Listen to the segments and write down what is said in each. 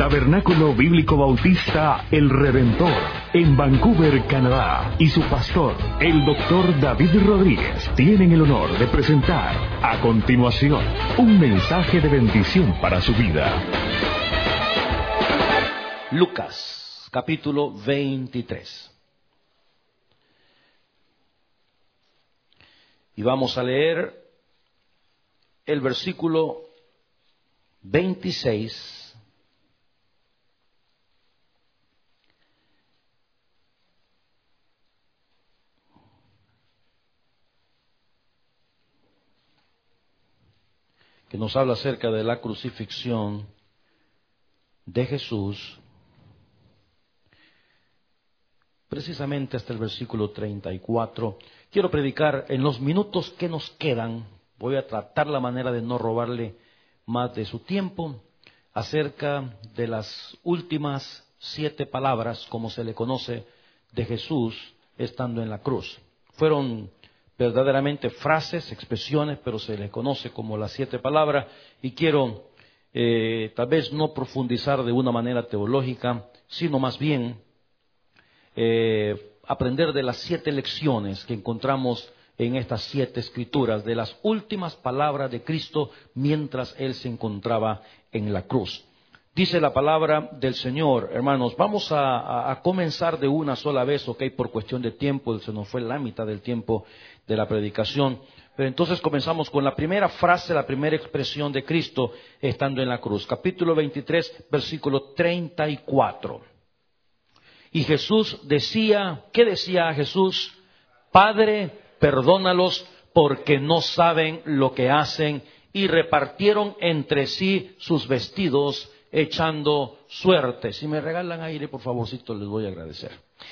Tabernáculo Bíblico Bautista El Redentor, en Vancouver, Canadá, y su pastor, el Dr. David Rodríguez, tienen el honor de presentar a continuación un mensaje de bendición para su vida. Lucas, capítulo 23. Y vamos a leer el versículo 26 que nos habla acerca de la crucifixión de Jesús, precisamente hasta el versículo 34. Quiero predicar en los minutos que nos quedan. Voy a tratar la manera de no robarle más de su tiempo acerca de las últimas 7 palabras, como se le conoce, de Jesús estando en la cruz. Fueron verdaderamente frases, expresiones, pero se le conoce como las 7 palabras, y quiero tal vez no profundizar de una manera teológica, sino más bien aprender de las 7 lecciones que encontramos en estas 7 escrituras, de las últimas palabras de Cristo mientras Él se encontraba en la cruz. Dice la palabra del Señor, hermanos. Vamos a comenzar de una sola vez, ok, por cuestión de tiempo, se nos fue la mitad del tiempo de la predicación. Pero entonces comenzamos con la primera frase, la primera expresión de Cristo estando en la cruz. Capítulo 23, versículo 34. Y Jesús decía, ¿qué decía Jesús? Padre, perdónalos porque no saben lo que hacen. Y repartieron entre sí sus vestidos, echando suerte. Si me regalan aire, por favorcito, les voy a agradecer.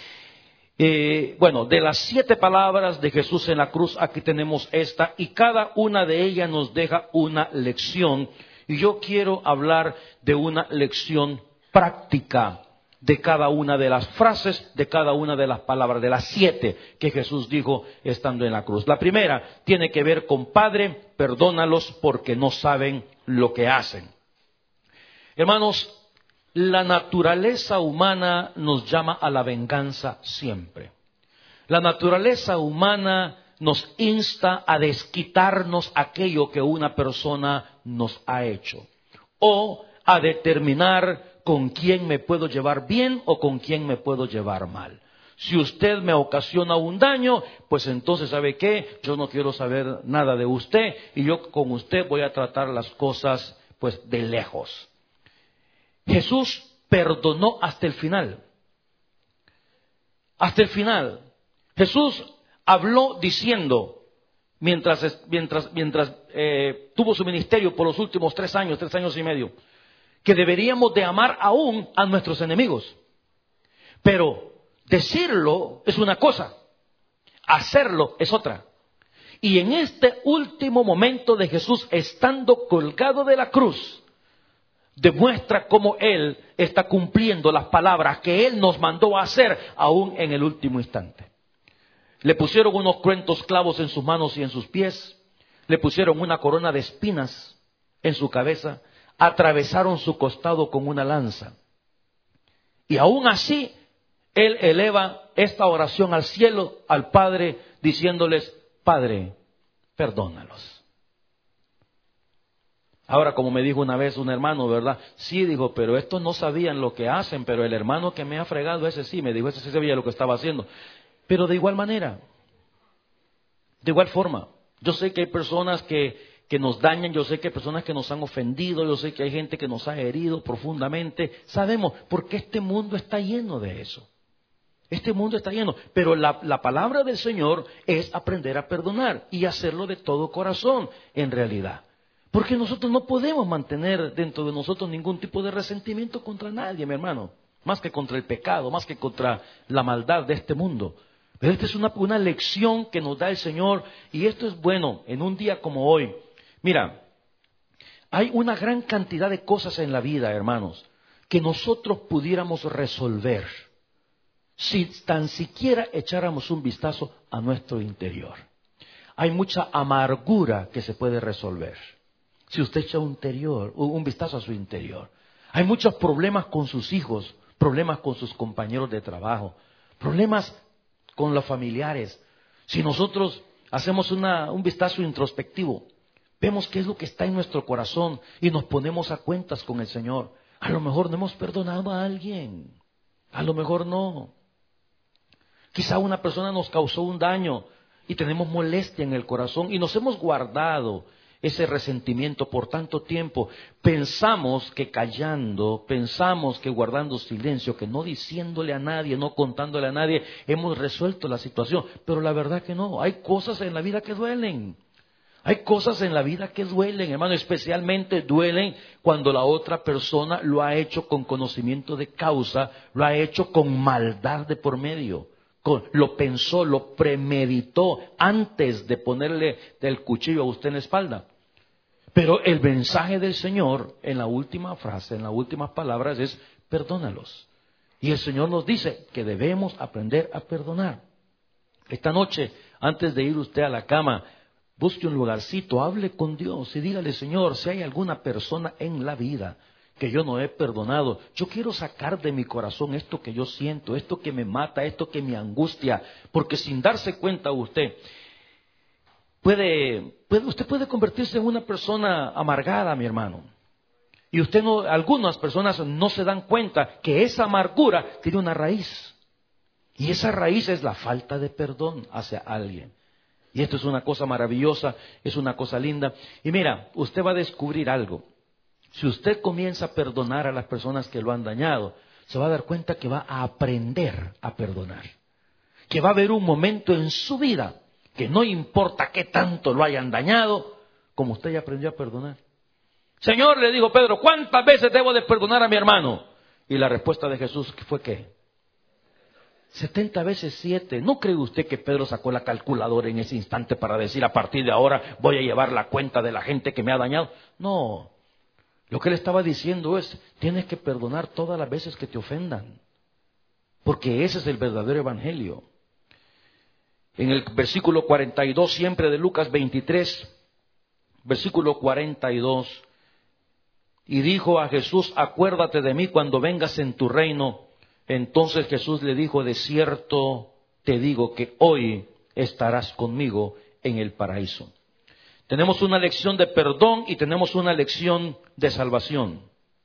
De las 7 palabras de Jesús en la cruz, aquí tenemos esta, y cada una de ellas nos deja una lección. Y yo quiero hablar de una lección práctica de cada una de las frases, de cada una de las palabras, de las 7 que Jesús dijo estando en la cruz. La primera tiene que ver con Padre, perdónalos porque no saben lo que hacen. Hermanos, la naturaleza humana nos llama a la venganza siempre. La naturaleza humana nos insta a desquitarnos aquello que una persona nos ha hecho, o a determinar con quién me puedo llevar bien o con quién me puedo llevar mal. Si usted me ocasiona un daño, pues entonces, ¿sabe qué? Yo no quiero saber nada de usted y yo con usted voy a tratar las cosas pues de lejos. Jesús perdonó hasta el final. Hasta el final. Jesús habló diciendo, mientras tuvo su ministerio por los últimos 3 años y medio, que deberíamos de amar aún a nuestros enemigos. Pero decirlo es una cosa, hacerlo es otra. Y en este último momento de Jesús, estando colgado de la cruz, demuestra cómo Él está cumpliendo las palabras que Él nos mandó a hacer aún en el último instante. Le pusieron unos cruentos clavos en sus manos y en sus pies, le pusieron una corona de espinas en su cabeza, atravesaron su costado con una lanza. Y aún así, Él eleva esta oración al cielo, al Padre, diciéndoles, Padre, perdónalos. Ahora, como me dijo una vez un hermano, ¿verdad? Sí, dijo, pero estos no sabían lo que hacen, pero el hermano que me ha fregado, ese sí, me dijo, ese sí sabía lo que estaba haciendo. Pero de igual manera, de igual forma, yo sé que hay personas que nos dañan, yo sé que hay personas que nos han ofendido, yo sé que hay gente que nos ha herido profundamente. Sabemos, porque este mundo está lleno de eso. Este mundo está lleno, pero la palabra del Señor es aprender a perdonar y hacerlo de todo corazón, en realidad. Porque nosotros no podemos mantener dentro de nosotros ningún tipo de resentimiento contra nadie, mi hermano. Más que contra el pecado, más que contra la maldad de este mundo. Pero esta es una lección que nos da el Señor. Y esto es bueno en un día como hoy. Mira, hay una gran cantidad de cosas en la vida, hermanos, que nosotros pudiéramos resolver si tan siquiera echáramos un vistazo a nuestro interior. Hay mucha amargura que se puede resolver si usted echa un vistazo a su interior. Hay muchos problemas con sus hijos, problemas con sus compañeros de trabajo, problemas con los familiares. Si nosotros hacemos un vistazo introspectivo, vemos qué es lo que está en nuestro corazón y nos ponemos a cuentas con el Señor. A lo mejor no hemos perdonado a alguien, a lo mejor no. Quizá una persona nos causó un daño y tenemos molestia en el corazón y nos hemos guardado ese resentimiento por tanto tiempo. Pensamos que callando, pensamos que guardando silencio, que no diciéndole a nadie, no contándole a nadie, hemos resuelto la situación. Pero la verdad que no, hay cosas en la vida que duelen. Hay cosas en la vida que duelen, hermano, especialmente duelen cuando la otra persona lo ha hecho con conocimiento de causa, lo ha hecho con maldad de por medio. Lo pensó, lo premeditó antes de ponerle el cuchillo a usted en la espalda. Pero el mensaje del Señor en la última frase, en las últimas palabras es perdónalos. Y el Señor nos dice que debemos aprender a perdonar. Esta noche, antes de ir usted a la cama, busque un lugarcito, hable con Dios y dígale: Señor, si hay alguna persona en la vida que yo no he perdonado, yo quiero sacar de mi corazón esto que yo siento, esto que me mata, esto que me angustia, porque sin darse cuenta usted puede convertirse en una persona amargada, mi hermano. Y algunas personas no se dan cuenta que esa amargura tiene una raíz. Y esa raíz es la falta de perdón hacia alguien. Y esto es una cosa maravillosa, es una cosa linda. Y mira, usted va a descubrir algo. Si usted comienza a perdonar a las personas que lo han dañado, se va a dar cuenta que va a aprender a perdonar. Que va a haber un momento en su vida que no importa qué tanto lo hayan dañado, como usted ya aprendió a perdonar. Señor, le dijo Pedro, ¿cuántas veces debo de perdonar a mi hermano? Y la respuesta de Jesús fue ¿qué? 70 veces 7. ¿No cree usted que Pedro sacó la calculadora en ese instante para decir: a partir de ahora voy a llevar la cuenta de la gente que me ha dañado? No. Lo que él estaba diciendo es: tienes que perdonar todas las veces que te ofendan. Porque ese es el verdadero evangelio. En el versículo 42, siempre de Lucas 23, versículo 42, y dijo a Jesús: acuérdate de mí cuando vengas en tu reino. Entonces Jesús le dijo: de cierto te digo que hoy estarás conmigo en el paraíso. Tenemos una lección de perdón y tenemos una lección de salvación.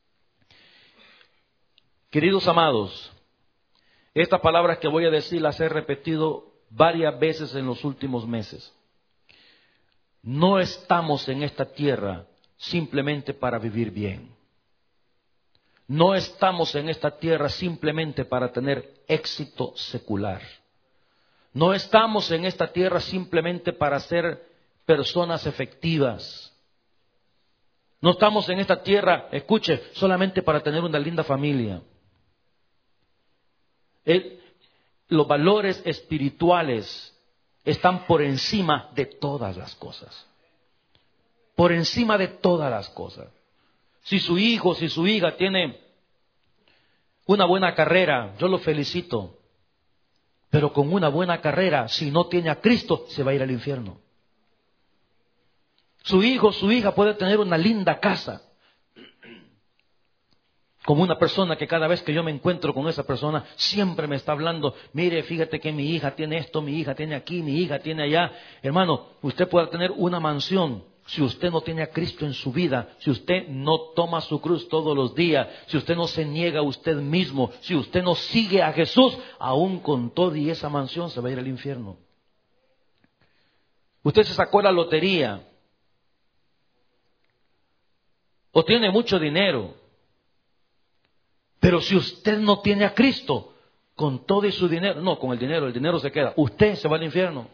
Queridos amados, estas palabras que voy a decir las he repetido varias veces en los últimos meses. No estamos en esta tierra simplemente para vivir bien. No estamos en esta tierra simplemente para tener éxito secular. No estamos en esta tierra simplemente para ser personas efectivas. No estamos en esta tierra, escuche, solamente para tener una linda familia. Los valores espirituales están por encima de todas las cosas. Por encima de todas las cosas. Si su hijo, si su hija tiene una buena carrera, yo lo felicito. Pero con una buena carrera, si no tiene a Cristo, se va a ir al infierno. Su hijo, su hija puede tener una linda casa. Como una persona que cada vez que yo me encuentro con esa persona, siempre me está hablando: mire, fíjate que mi hija tiene esto, mi hija tiene aquí, mi hija tiene allá. Hermano, usted puede tener una mansión. Si usted no tiene a Cristo en su vida, si usted no toma su cruz todos los días, si usted no se niega a usted mismo, si usted no sigue a Jesús, aún con todo y esa mansión se va a ir al infierno. Usted se sacó la lotería o tiene mucho dinero, pero si usted no tiene a Cristo, con todo y su dinero, no, con el dinero se queda, usted se va al infierno.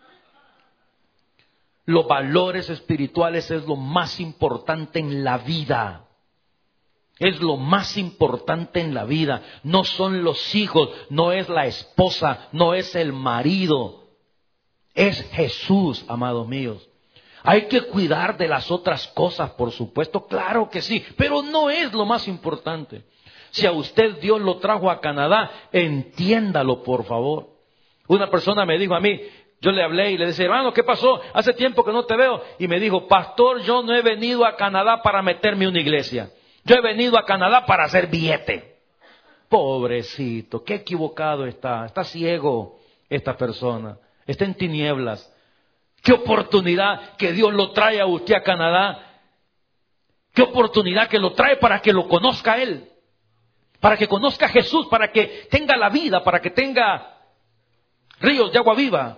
Los valores espirituales es lo más importante en la vida. Es lo más importante en la vida. No son los hijos, no es la esposa, no es el marido. Es Jesús, amados míos. Hay que cuidar de las otras cosas, por supuesto, claro que sí, pero no es lo más importante. Si a usted Dios lo trajo a Canadá, entiéndalo, por favor. Una persona me dijo a mí, yo le hablé y le decía: hermano, ¿qué pasó? Hace tiempo que no te veo. Y me dijo: pastor, yo no he venido a Canadá para meterme en una iglesia. Yo he venido a Canadá para hacer billete. Pobrecito, qué equivocado está. Está ciego esta persona. Está en tinieblas. Qué oportunidad que Dios lo trae a usted a Canadá. Qué oportunidad que lo trae para que lo conozca a Él. Para que conozca a Jesús, para que tenga la vida, para que tenga ríos de agua viva.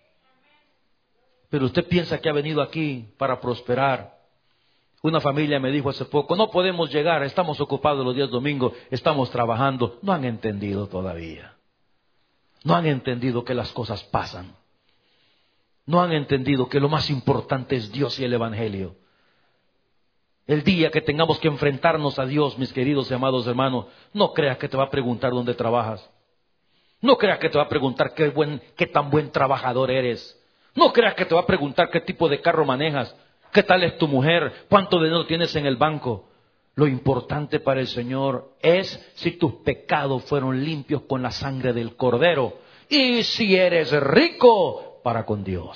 Pero usted piensa que ha venido aquí para prosperar. Una familia me dijo hace poco, no podemos llegar, estamos ocupados los días domingos, estamos trabajando. No han entendido todavía. No han entendido que las cosas pasan. No han entendido que lo más importante es Dios y el Evangelio. El día que tengamos que enfrentarnos a Dios, mis queridos y amados hermanos, no creas que te va a preguntar dónde trabajas. No creas que te va a preguntar qué tan buen trabajador eres. No creas que te va a preguntar qué tipo de carro manejas. ¿Qué tal es tu mujer? ¿Cuánto dinero tienes en el banco? Lo importante para el Señor es si tus pecados fueron limpios con la sangre del Cordero. Y si eres rico para con Dios.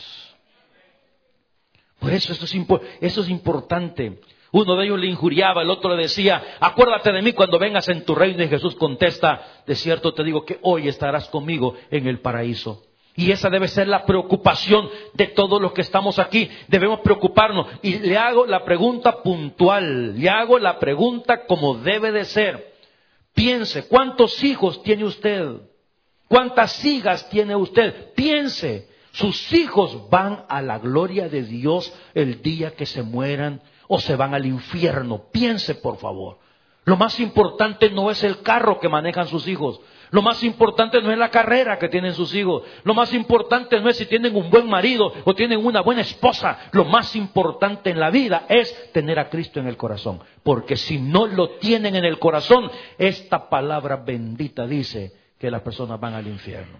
Por eso eso es importante. Uno de ellos le injuriaba, el otro le decía, acuérdate de mí cuando vengas en tu reino. Y Jesús contesta, de cierto te digo que hoy estarás conmigo en el paraíso. Y esa debe ser la preocupación de todos los que estamos aquí. Debemos preocuparnos. Y le hago la pregunta puntual. Le hago la pregunta como debe de ser. Piense, ¿cuántos hijos tiene usted? ¿Cuántas hijas tiene usted? Piense, sus hijos van a la gloria de Dios el día que se mueran o se van al infierno. Piense, por favor. Lo más importante no es el carro que manejan sus hijos. Lo más importante no es la carrera que tienen sus hijos. Lo más importante no es si tienen un buen marido o tienen una buena esposa. Lo más importante en la vida es tener a Cristo en el corazón. Porque si no lo tienen en el corazón, esta palabra bendita dice que las personas van al infierno.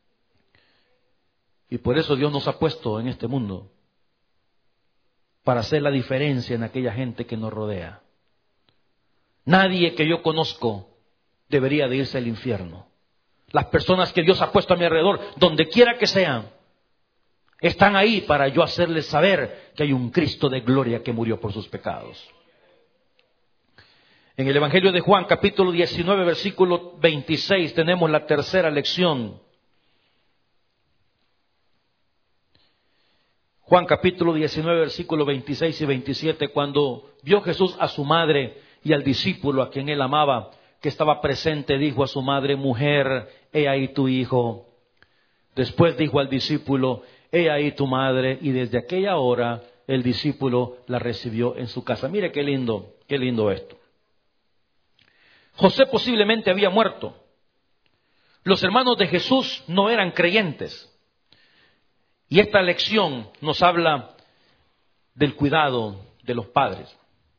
Y por eso Dios nos ha puesto en este mundo para hacer la diferencia en aquella gente que nos rodea. Nadie que yo conozco debería de irse al infierno. Las personas que Dios ha puesto a mi alrededor, donde quiera que sean, están ahí para yo hacerles saber que hay un Cristo de gloria que murió por sus pecados. En el Evangelio de Juan, capítulo 19, versículo 26, tenemos la tercera lección. Juan capítulo 19, versículo 26 y 27, cuando vio Jesús a su madre y al discípulo a quien él amaba, que estaba presente, dijo a su madre, mujer, he ahí tu hijo. Después dijo al discípulo, he ahí tu madre, y desde aquella hora el discípulo la recibió en su casa. Mire qué lindo esto. José posiblemente había muerto. Los hermanos de Jesús no eran creyentes. Y esta lección nos habla del cuidado de los padres.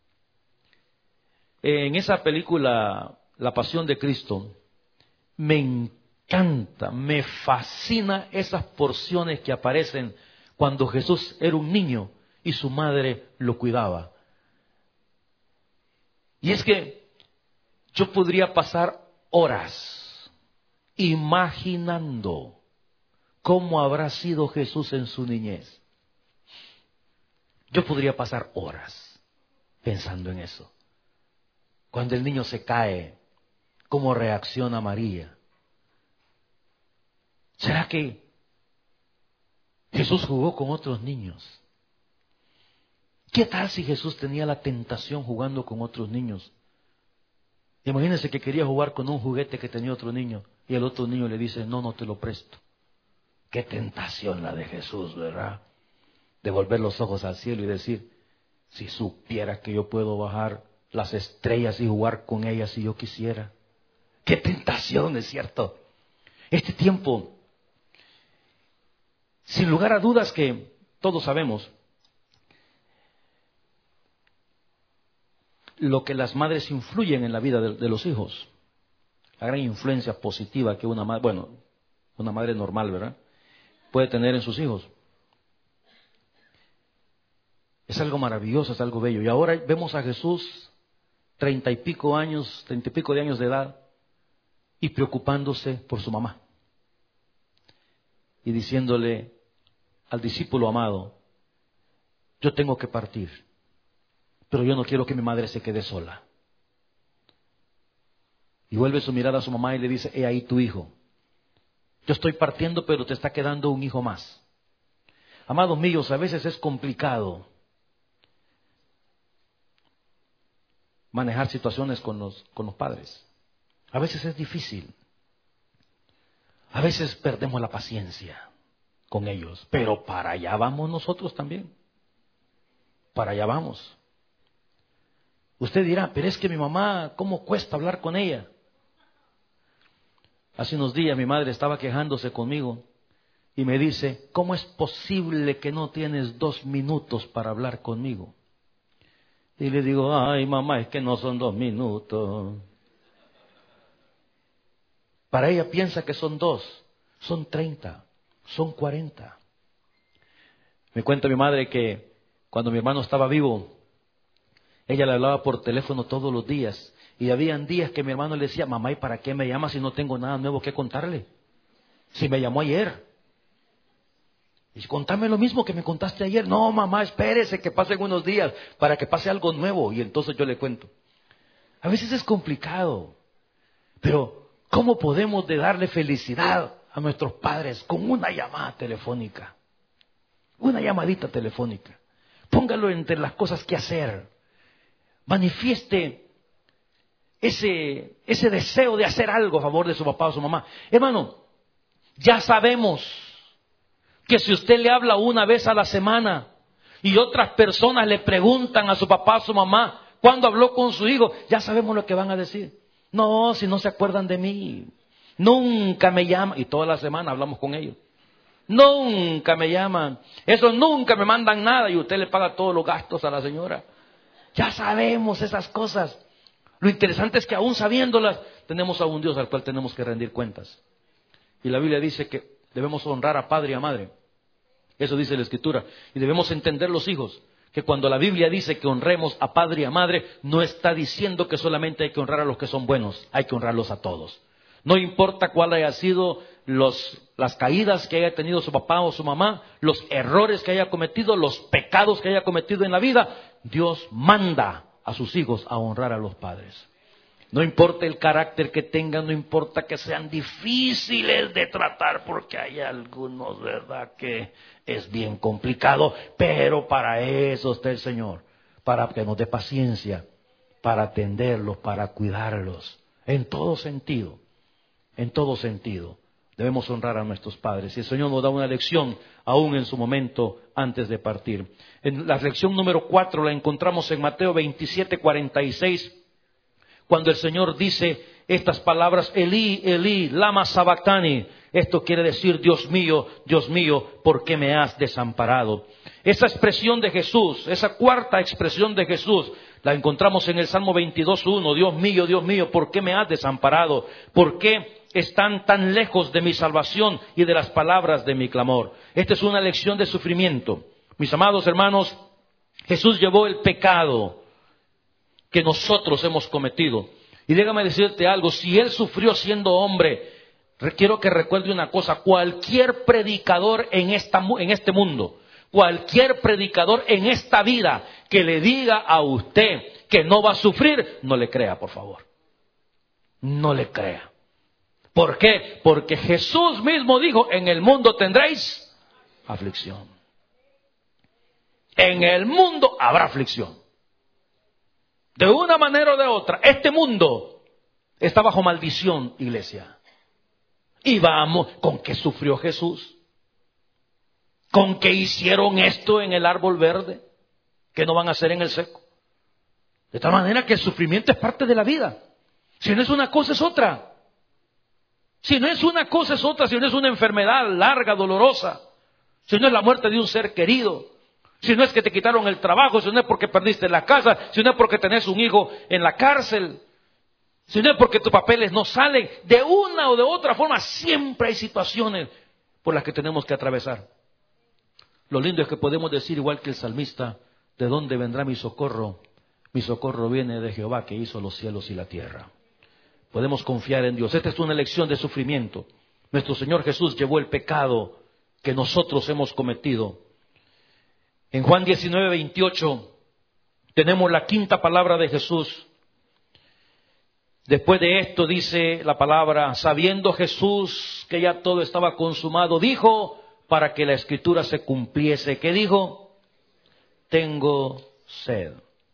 En esa película, La Pasión de Cristo, me encanta, me fascina esas porciones que aparecen cuando Jesús era un niño y su madre lo cuidaba. Y es que yo podría pasar horas imaginando cómo habrá sido Jesús en su niñez. Yo podría pasar horas pensando en eso. Cuando el niño se cae, ¿cómo reacciona María? ¿Será que Jesús jugó con otros niños? ¿Qué tal si Jesús tenía la tentación jugando con otros niños? Imagínense que quería jugar con un juguete que tenía otro niño y el otro niño le dice, no te lo presto. Qué tentación la de Jesús, ¿verdad? De volver los ojos al cielo y decir, si supiera que yo puedo bajar las estrellas y jugar con ellas si yo quisiera. Qué tentación, es cierto. Este tiempo, sin lugar a dudas que todos sabemos, lo que las madres influyen en la vida de los hijos. La gran influencia positiva que una madre normal, ¿verdad?, puede tener en sus hijos. Es algo maravilloso, es algo bello. Y ahora vemos a Jesús, 30 y pico de años de edad, y preocupándose por su mamá. Y diciéndole al discípulo amado, yo tengo que partir, pero yo no quiero que mi madre se quede sola. Y vuelve su mirada a su mamá y le dice, he ahí tu hijo. Yo estoy partiendo, pero te está quedando un hijo más. Amados míos, a veces es complicado manejar situaciones con los padres. A veces es difícil. A veces perdemos la paciencia con ellos. Pero para allá vamos nosotros también. Para allá vamos. Usted dirá, pero es que mi mamá, ¿cómo cuesta hablar con ella? Hace unos días mi madre estaba quejándose conmigo y me dice, ¿cómo es posible que no tienes 2 minutos para hablar conmigo? Y le digo, ay mamá, es que no son 2 minutos. Para ella piensa que son 2, son 30, son 40. Me cuenta mi madre que cuando mi hermano estaba vivo, ella le hablaba por teléfono todos los días. Y habían días que mi hermano le decía, mamá, ¿y para qué me llama si no tengo nada nuevo que contarle? Si me llamó ayer. Y contame lo mismo que me contaste ayer. No, mamá, espérese que pasen unos días para que pase algo nuevo. Y entonces yo le cuento. A veces es complicado. Pero, ¿cómo podemos de darle felicidad a nuestros padres con una llamada telefónica? Una llamadita telefónica. Póngalo entre las cosas que hacer. Manifieste ese deseo de hacer algo a favor de su papá o su mamá. Hermano, ya sabemos que si usted le habla una vez a la semana y otras personas le preguntan a su papá o su mamá cuándo habló con su hijo, ya sabemos lo que van a decir. No, si no se acuerdan de mí, nunca me llaman. Y toda la semana hablamos con ellos. Nunca me llaman, esos nunca me mandan nada y usted le paga todos los gastos a la señora. Ya sabemos esas cosas. Lo interesante es que aún sabiéndolas, tenemos a un Dios al cual tenemos que rendir cuentas. Y la Biblia dice que debemos honrar a padre y a madre. Eso dice la Escritura. Y debemos entender los hijos, que cuando la Biblia dice que honremos a padre y a madre, no está diciendo que solamente hay que honrar a los que son buenos, hay que honrarlos a todos. No importa cuál haya sido las caídas que haya tenido su papá o su mamá, los errores que haya cometido, los pecados que haya cometido en la vida, Dios manda a sus hijos a honrar a los padres. No importa el carácter que tengan, no importa que sean difíciles de tratar, porque hay algunos, ¿verdad?, que es bien complicado, pero para eso está el Señor, para que nos dé paciencia, para atenderlos, para cuidarlos, en todo sentido, en todo sentido. Debemos honrar a nuestros padres. Y el Señor nos da una lección aún en su momento antes de partir. En la lección número 4 la encontramos en Mateo 27:46, cuando el Señor dice estas palabras, Elí, Elí, lama sabactani. Esto quiere decir, Dios mío, ¿por qué me has desamparado? Esa expresión de Jesús, esa cuarta expresión de Jesús, la encontramos en el Salmo 22:1. Dios mío, ¿por qué me has desamparado? ¿Por qué están tan lejos de mi salvación y de las palabras de mi clamor? Esta es una lección de sufrimiento. Mis amados hermanos, Jesús llevó el pecado que nosotros hemos cometido. Y déjame decirte algo, si Él sufrió siendo hombre, quiero que recuerde una cosa, cualquier predicador en este mundo, cualquier predicador en esta vida que le diga a usted que no va a sufrir, no le crea, por favor. No le crea. ¿Por qué? Porque Jesús mismo dijo, en el mundo tendréis aflicción. En el mundo habrá aflicción. De una manera o de otra, este mundo está bajo maldición, iglesia. Y vamos, ¿con qué sufrió Jesús? ¿Con qué hicieron esto en el árbol verde? ¿Qué no van a hacer en el seco? De tal manera que el sufrimiento es parte de la vida. Si no es una cosa, es otra. Si no es una cosa, es otra. Si no es una enfermedad larga, dolorosa. Si no es la muerte de un ser querido. Si no es que te quitaron el trabajo. Si no es porque perdiste la casa. Si no es porque tenés un hijo en la cárcel. Si no es porque tus papeles no salen. De una o de otra forma, siempre hay situaciones por las que tenemos que atravesar. Lo lindo es que podemos decir, igual que el salmista, ¿de dónde vendrá mi socorro? Mi socorro viene de Jehová, que hizo los cielos y la tierra. Podemos confiar en Dios. Esta es una lección de sufrimiento. Nuestro Señor Jesús llevó el pecado que nosotros hemos cometido. En Juan 19:28 tenemos la quinta palabra de Jesús. Después de esto dice la palabra, sabiendo Jesús que ya todo estaba consumado, dijo, para que la escritura se cumpliese. ¿Qué dijo? Tengo sed.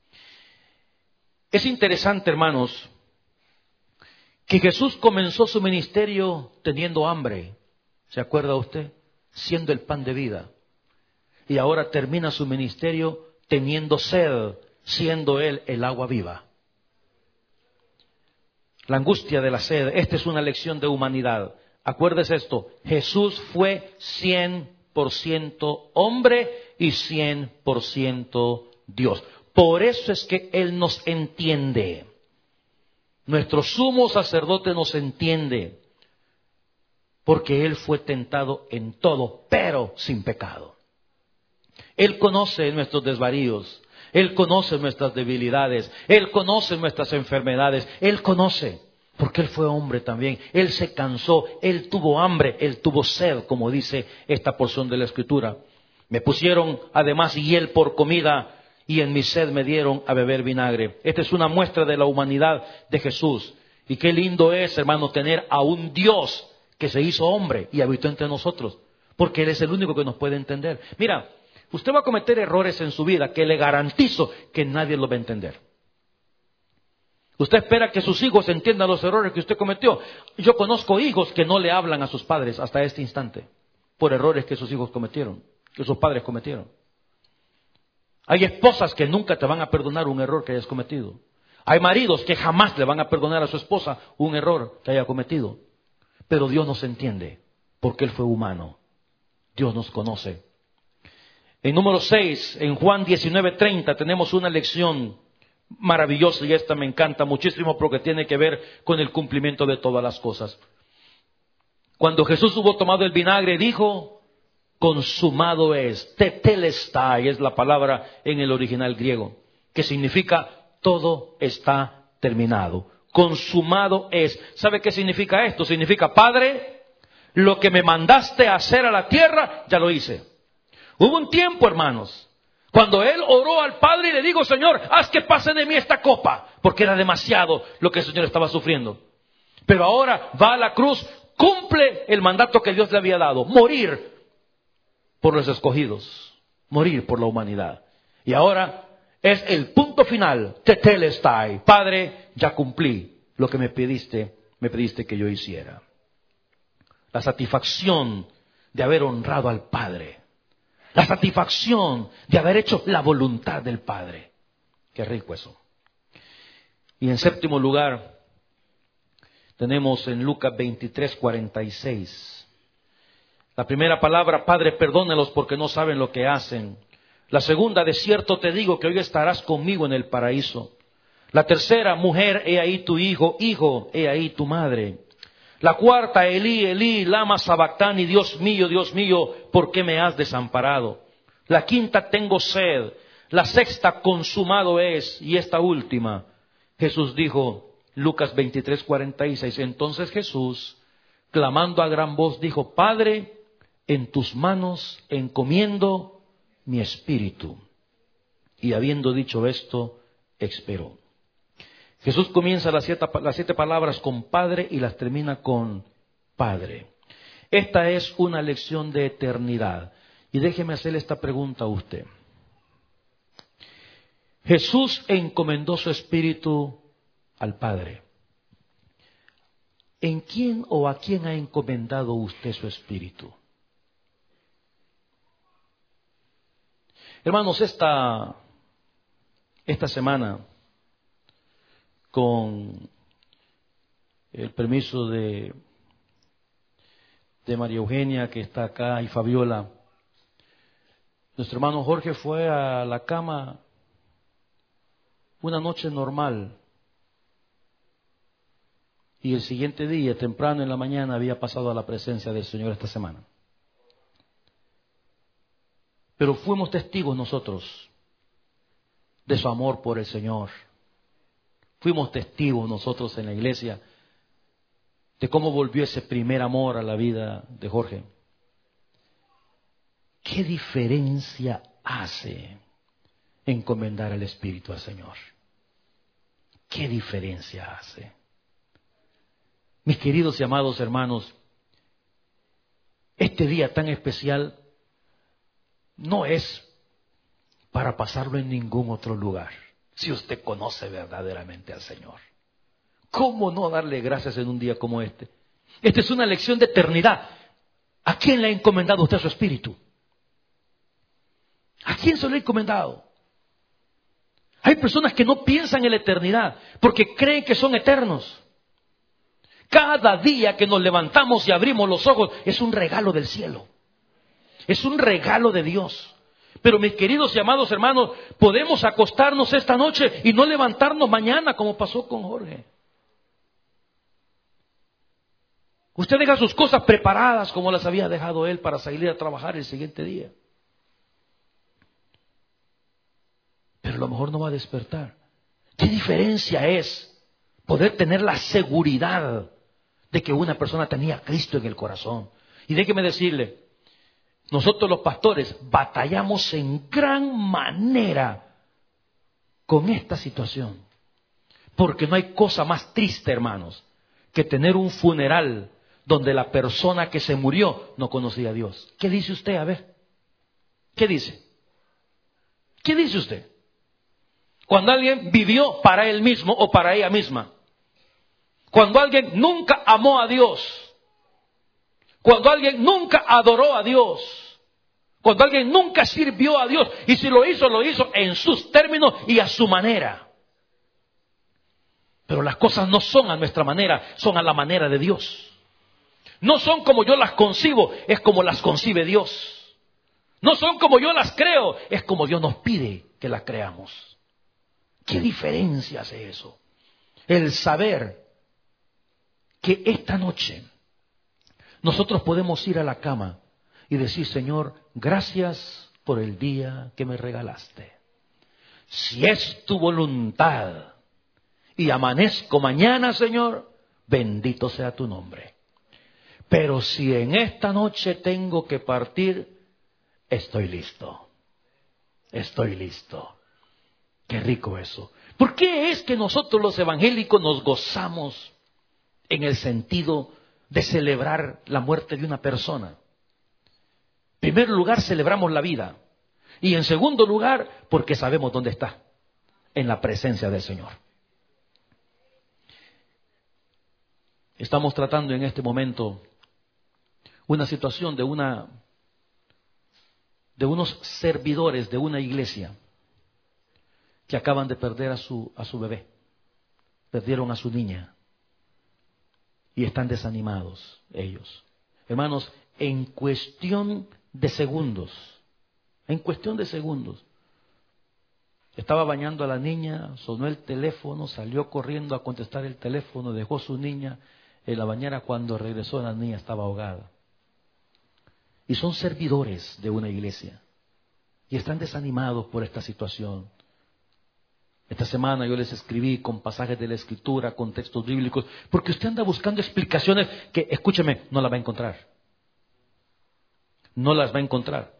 Es interesante, hermanos, que Jesús comenzó su ministerio teniendo hambre. ¿Se acuerda usted? Siendo el pan de vida. Y ahora termina su ministerio teniendo sed, siendo Él el agua viva. La angustia de la sed, esta es una lección de humanidad. Acuérdese esto, Jesús fue 100% hombre y 100% Dios. Por eso es que Él nos entiende. Nuestro sumo sacerdote nos entiende. Porque Él fue tentado en todo, pero sin pecado. Él conoce nuestros desvaríos. Él conoce nuestras debilidades. Él conoce nuestras enfermedades. Él conoce. Porque Él fue hombre también. Él se cansó. Él tuvo hambre. Él tuvo sed, como dice esta porción de la Escritura. Me pusieron además hiel por comida y en mi sed me dieron a beber vinagre. Esta es una muestra de la humanidad de Jesús. Y qué lindo es, hermano, tener a un Dios que se hizo hombre y habitó entre nosotros. Porque Él es el único que nos puede entender. Mira, usted va a cometer errores en su vida que le garantizo que nadie los va a entender. Usted espera que sus hijos entiendan los errores que usted cometió. Yo conozco hijos que no le hablan a sus padres hasta este instante por errores que sus hijos cometieron, que sus padres cometieron. Hay esposas que nunca te van a perdonar un error que hayas cometido. Hay maridos que jamás le van a perdonar a su esposa un error que haya cometido. Pero Dios nos entiende porque Él fue humano. Dios nos conoce. En número 6, en Juan 19:30, tenemos una lección maravillosa y esta me encanta muchísimo porque tiene que ver con el cumplimiento de todas las cosas. Cuando Jesús hubo tomado el vinagre, dijo, consumado es. Tetelestai es la palabra en el original griego, que significa todo está terminado. Consumado es. ¿Sabe qué significa esto? Significa, Padre, lo que me mandaste a hacer a la tierra, ya lo hice. Hubo un tiempo, hermanos, cuando Él oró al Padre y le dijo, Señor, haz que pase de mí esta copa, porque era demasiado lo que el Señor estaba sufriendo. Pero ahora va a la cruz, cumple el mandato que Dios le había dado, morir por los escogidos, morir por la humanidad. Y ahora es el punto final, tetelestai, Padre, ya cumplí lo que me pediste que yo hiciera. La satisfacción de haber honrado al Padre. La satisfacción de haber hecho la voluntad del Padre. Qué rico eso. Y en séptimo lugar, tenemos en Lucas 23:46. La primera palabra, Padre, perdónalos porque no saben lo que hacen. La segunda, de cierto te digo que hoy estarás conmigo en el paraíso. La tercera, mujer, he ahí tu hijo, hijo, he ahí tu madre. La cuarta, Elí, Elí, lama sabactani, Dios mío, ¿por qué me has desamparado? La quinta, tengo sed. La sexta, consumado es. Y esta última, Jesús dijo, Lucas 23:46, entonces Jesús, clamando a gran voz, dijo, Padre, en tus manos encomiendo mi espíritu. Y habiendo dicho esto, expiró. Jesús comienza las 7 palabras con Padre y las termina con Padre. Esta es una lección de eternidad. Y déjeme hacerle esta pregunta a usted. Jesús encomendó su espíritu al Padre. ¿En quién o a quién ha encomendado usted su espíritu? Hermanos, esta semana, con el permiso de María Eugenia, que está acá, y Fabiola, nuestro hermano Jorge fue a la cama una noche normal. Y el siguiente día, temprano en la mañana, había pasado a la presencia del Señor esta semana. Pero fuimos testigos nosotros de su amor por el Señor. Fuimos testigos nosotros en la iglesia de cómo volvió ese primer amor a la vida de Jorge. ¿Qué diferencia hace encomendar el Espíritu al Señor? ¿Qué diferencia hace? Mis queridos y amados hermanos, este día tan especial no es para pasarlo en ningún otro lugar, si usted conoce verdaderamente al Señor. ¿Cómo no darle gracias en un día como este? Esta es una lección de eternidad. ¿A quién le ha encomendado usted su espíritu? ¿A quién se lo ha encomendado? Hay personas que no piensan en la eternidad porque creen que son eternos. Cada día que nos levantamos y abrimos los ojos es un regalo del cielo. Es un regalo de Dios. Pero mis queridos y amados hermanos, podemos acostarnos esta noche y no levantarnos mañana como pasó con Jorge. Usted deja sus cosas preparadas como las había dejado él para salir a trabajar el siguiente día. Pero a lo mejor no va a despertar. ¿Qué diferencia es poder tener la seguridad de que una persona tenía a Cristo en el corazón? Y déjeme decirle, nosotros los pastores batallamos en gran manera con esta situación. Porque no hay cosa más triste, hermanos, que tener un funeral donde la persona que se murió no conocía a Dios. ¿Qué dice usted? A ver, ¿qué dice? ¿Qué dice usted? Cuando alguien vivió para él mismo o para ella misma. Cuando alguien nunca amó a Dios. Cuando alguien nunca adoró a Dios. Cuando alguien nunca sirvió a Dios. Y si lo hizo en sus términos y a su manera. Pero las cosas no son a nuestra manera, son a la manera de Dios. No son como yo las concibo, es como las concibe Dios. No son como yo las creo, es como Dios nos pide que las creamos. ¿Qué diferencia hace eso? El saber que esta noche nosotros podemos ir a la cama y decir, Señor, gracias por el día que me regalaste. Si es tu voluntad y amanezco mañana, Señor, bendito sea tu nombre. Pero si en esta noche tengo que partir, estoy listo. Estoy listo. Qué rico eso. ¿Por qué es que nosotros los evangélicos nos gozamos en el sentido de celebrar la muerte de una persona? En primer lugar, celebramos la vida. Y en segundo lugar, porque sabemos dónde está. En la presencia del Señor. Estamos tratando en este momento una situación de unos servidores de una iglesia que acaban de perder a su bebé. Perdieron a su niña. Y están desanimados ellos. Hermanos, en cuestión de segundos. Estaba bañando a la niña, sonó el teléfono, salió corriendo a contestar el teléfono, dejó su niña en la bañera. Cuando regresó, la niña estaba ahogada. Y son servidores de una iglesia. Y están desanimados por esta situación. Esta semana yo les escribí con pasajes de la Escritura, con textos bíblicos, porque usted anda buscando explicaciones que, escúcheme, no las va a encontrar. No las va a encontrar.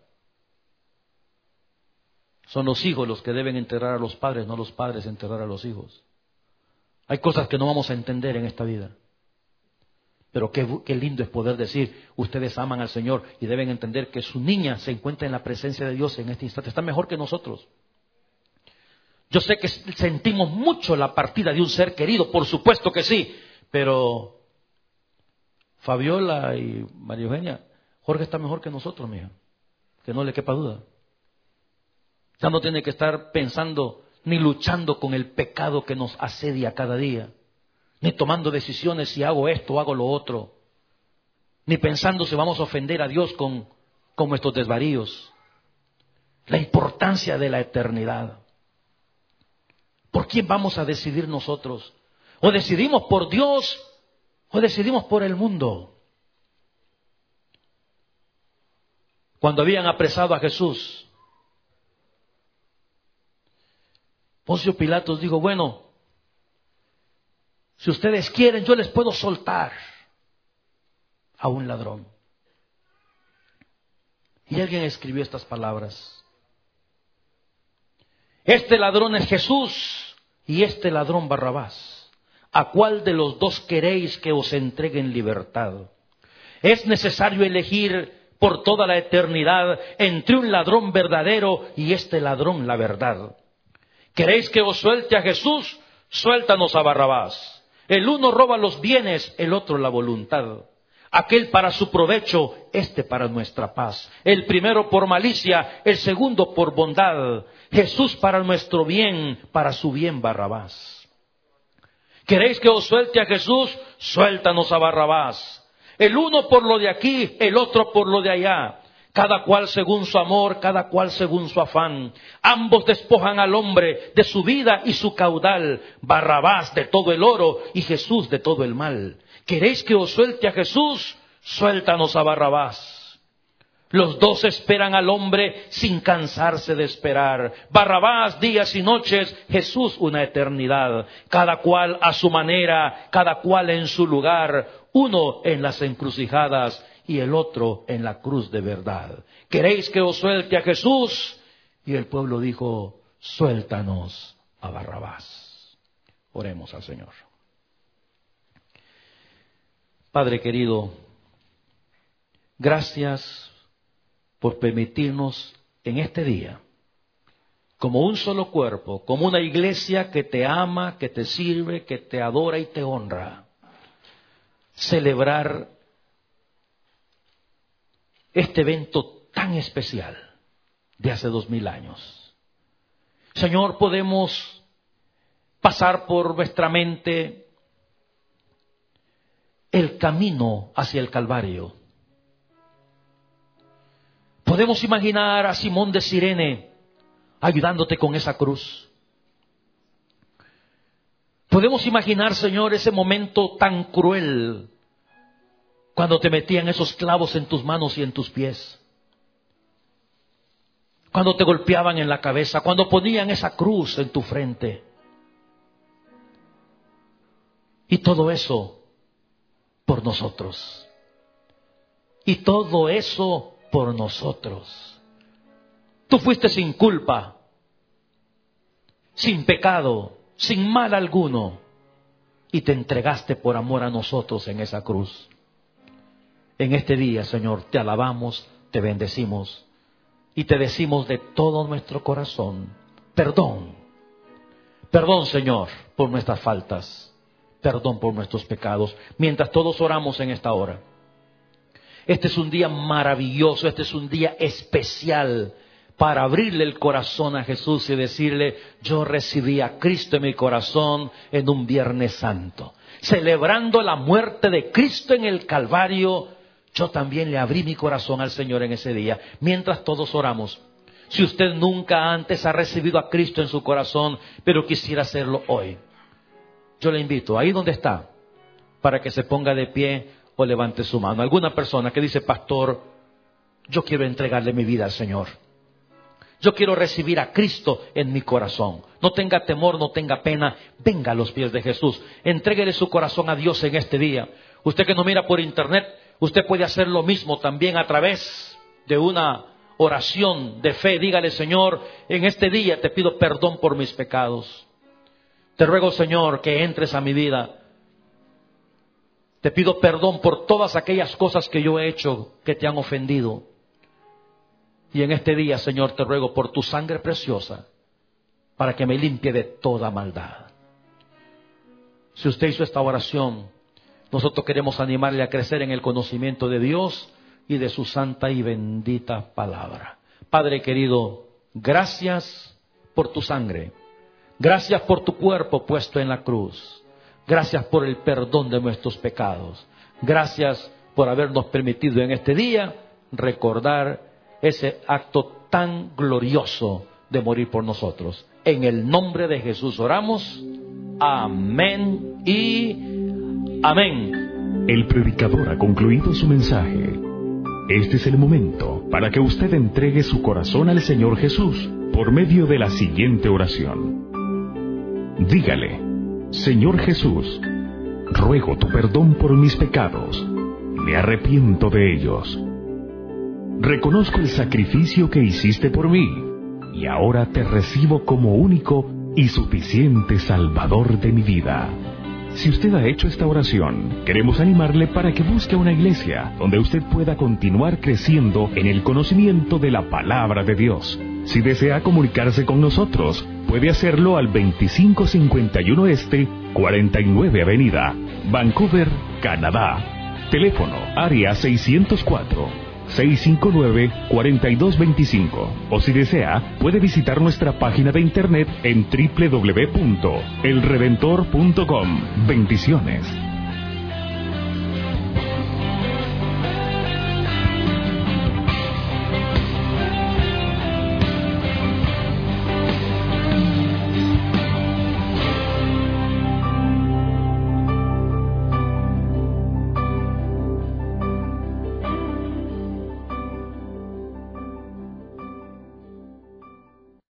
Son los hijos los que deben enterrar a los padres, no los padres enterrar a los hijos. Hay cosas que no vamos a entender en esta vida. Pero qué lindo es poder decir, ustedes aman al Señor y deben entender que su niña se encuentra en la presencia de Dios en este instante. Está mejor que nosotros. Yo sé que sentimos mucho la partida de un ser querido, por supuesto que sí, pero Fabiola y María Eugenia, Jorge está mejor que nosotros, mija, que no le quepa duda. Ya no tiene que estar pensando ni luchando con el pecado que nos asedia cada día, ni tomando decisiones si hago esto o hago lo otro, ni pensando si vamos a ofender a Dios con nuestros desvaríos. La importancia de la eternidad. ¿Por quién vamos a decidir nosotros? ¿O decidimos por Dios o decidimos por el mundo? Cuando habían apresado a Jesús, Poncio Pilatos dijo, bueno, si ustedes quieren, yo les puedo soltar a un ladrón. Y alguien escribió estas palabras. Este ladrón es Jesús y este ladrón Barrabás. ¿A cuál de los dos queréis que os entregue en libertad? Es necesario elegir por toda la eternidad entre un ladrón verdadero y este ladrón la verdad. ¿Queréis que os suelte a Jesús? Suéltanos a Barrabás. El uno roba los bienes, el otro la voluntad. Aquel para su provecho, este para nuestra paz. El primero por malicia, el segundo por bondad. Jesús para nuestro bien, para su bien Barrabás. ¿Queréis que os suelte a Jesús? Suéltanos a Barrabás. El uno por lo de aquí, el otro por lo de allá. Cada cual según su amor, cada cual según su afán. Ambos despojan al hombre de su vida y su caudal. Barrabás de todo el oro y Jesús de todo el mal. ¿Queréis que os suelte a Jesús? Suéltanos a Barrabás. Los dos esperan al hombre sin cansarse de esperar. Barrabás días y noches, Jesús una eternidad. Cada cual a su manera, cada cual en su lugar. Uno en las encrucijadas y el otro en la cruz de verdad. ¿Queréis que os suelte a Jesús? Y el pueblo dijo, suéltanos a Barrabás. Oremos al Señor. Padre querido, gracias por permitirnos en este día, como un solo cuerpo, como una iglesia que te ama, que te sirve, que te adora y te honra, celebrar este evento tan especial de hace 2000 años. Señor, podemos pasar por nuestra mente el camino hacia el Calvario. Podemos imaginar a Simón de Cirene ayudándote con esa cruz. Podemos imaginar, Señor, ese momento tan cruel cuando te metían esos clavos en tus manos y en tus pies. Cuando te golpeaban en la cabeza, cuando ponían esa cruz en tu frente. Y todo eso por nosotros. Y todo eso por nosotros. Tú fuiste sin culpa, sin pecado, sin mal alguno, y te entregaste por amor a nosotros en esa cruz. En este día, Señor, te alabamos, te bendecimos y te decimos de todo nuestro corazón, perdón. Perdón, Señor, por nuestras faltas, perdón por nuestros pecados, mientras todos oramos en esta hora. Este es un día maravilloso, este es un día especial para abrirle el corazón a Jesús y decirle, yo recibí a Cristo en mi corazón en un Viernes Santo. Celebrando la muerte de Cristo en el Calvario, yo también le abrí mi corazón al Señor en ese día. Mientras todos oramos, si usted nunca antes ha recibido a Cristo en su corazón, pero quisiera hacerlo hoy, yo le invito, ahí donde está, para que se ponga de pie o levante su mano. Alguna persona que dice, pastor, yo quiero entregarle mi vida al Señor. Yo quiero recibir a Cristo en mi corazón. No tenga temor, no tenga pena. Venga a los pies de Jesús. Entréguele su corazón a Dios en este día. Usted que no mira por internet, usted puede hacer lo mismo también a través de una oración de fe. Dígale, Señor, en este día te pido perdón por mis pecados. Te ruego, Señor, que entres a mi vida. Te pido perdón por todas aquellas cosas que yo he hecho que te han ofendido. Y en este día, Señor, te ruego por tu sangre preciosa para que me limpie de toda maldad. Si usted hizo esta oración, nosotros queremos animarle a crecer en el conocimiento de Dios y de su santa y bendita palabra. Padre querido, gracias por tu sangre. Gracias por tu cuerpo puesto en la cruz. Gracias por el perdón de nuestros pecados. Gracias por habernos permitido en este día recordar ese acto tan glorioso de morir por nosotros. En el nombre de Jesús oramos. Amén y amén. El predicador ha concluido su mensaje. Este es el momento para que usted entregue su corazón al Señor Jesús por medio de la siguiente oración. Dígale, Señor Jesús, ruego tu perdón por mis pecados. Me arrepiento de ellos. Reconozco el sacrificio que hiciste por mí y ahora te recibo como único y suficiente Salvador de mi vida. Si usted ha hecho esta oración, queremos animarle para que busque una iglesia donde usted pueda continuar creciendo en el conocimiento de la palabra de Dios. Si desea comunicarse con nosotros, puede hacerlo al 2551 Este, 49 Avenida, Vancouver, Canadá. Teléfono, área 604-659-4225. O si desea, puede visitar nuestra página de internet en www.elredentor.com. Bendiciones.